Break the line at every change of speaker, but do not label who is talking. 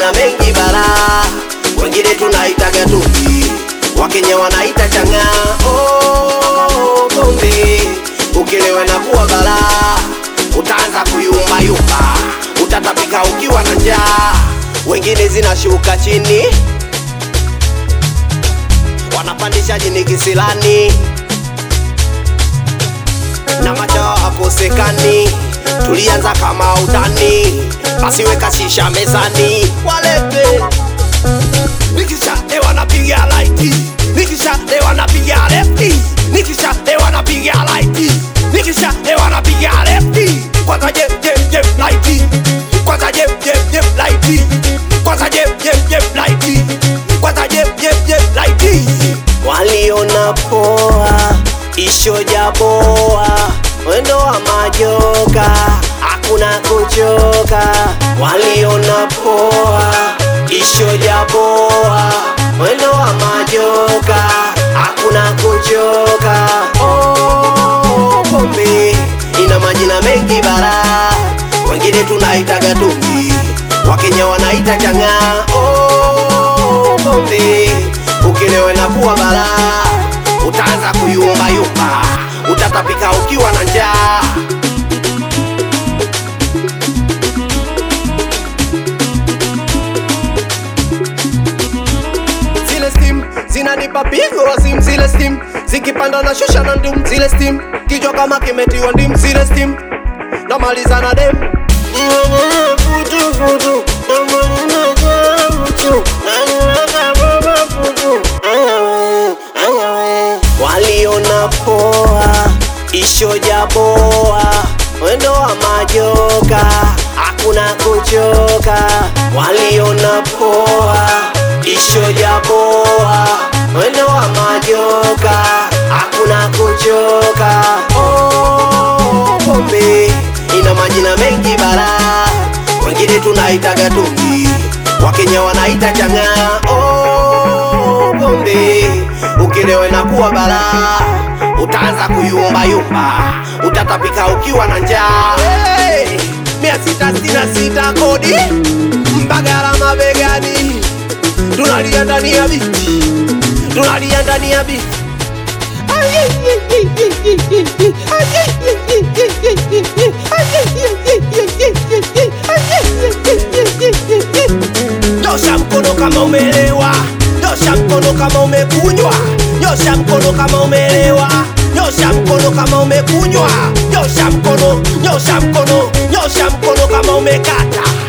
majina mengi bara, wengine tunaitaga tungi, Wakenya wanaita chang'aa. Oh, pombe ukilewa na kuwa bara, utaanza kuyumba yumba, utatapika ukiwa na njaa. Wengine zinashuka chini, wanapandisha jini kisilani, na macho akosekani. Tulianza kama utani, basi weka shisha mezani, walete. Nikisha lewa napiga lighti, nikisha lewa napiga lefti, nikisha lewa napiga lighti, nikisha lewa napiga lefti. Kwanza jep jep jep lighti, kwanza jep jep jep lighti, kwanza jep jep jep lighti, kwanza jep jep jep lighti. Waliona poa ishoja boa, wendo wa majoka hakuna kuchoka. Waliona poa ishoja boa, wendo wa majoka hakuna kuchoka. Oh, pombe ina majina mengi bara, wengine tunaitaga tungi, Wakenya wanaita chang'aa. Oh, pombe ukilewa na kuwa bara, utaanza kuyumba yumba, utatapika ukiwa na njaa. Zile steam zinanipa pigo wasim, zile steam zikipanda na shusha na ndum, zile steam kichwa kama kimetiwa ndim, zile steam namaliza na dem. Futu futu waliona poa ishoja boa, wendo wa majoka hakuna kuchoka. Waliona poa ishoja boa, wendo wa majoka hakuna kuchoka. Oh, pombe ina majina mengi bara, wengine tunaitaga tungi, Wakenya wanaita chang'aa. Oh, pombe ukilewa na kuwa bara, utaanza kuyumba yumba, utatapika ukiwa na njaa. Hey, 666 kodi Mbagala mabegani, tunalia ndani ya biti, tunalia ndani ya biti. Nyosha mkono kama umelewa, nyosha mkono kama umekunywa, nyosha mkono kama umelewa, nyosha mkono kama umekunywa, nyosha mkono, nyosha mkono, nyosha mkono kama umekata.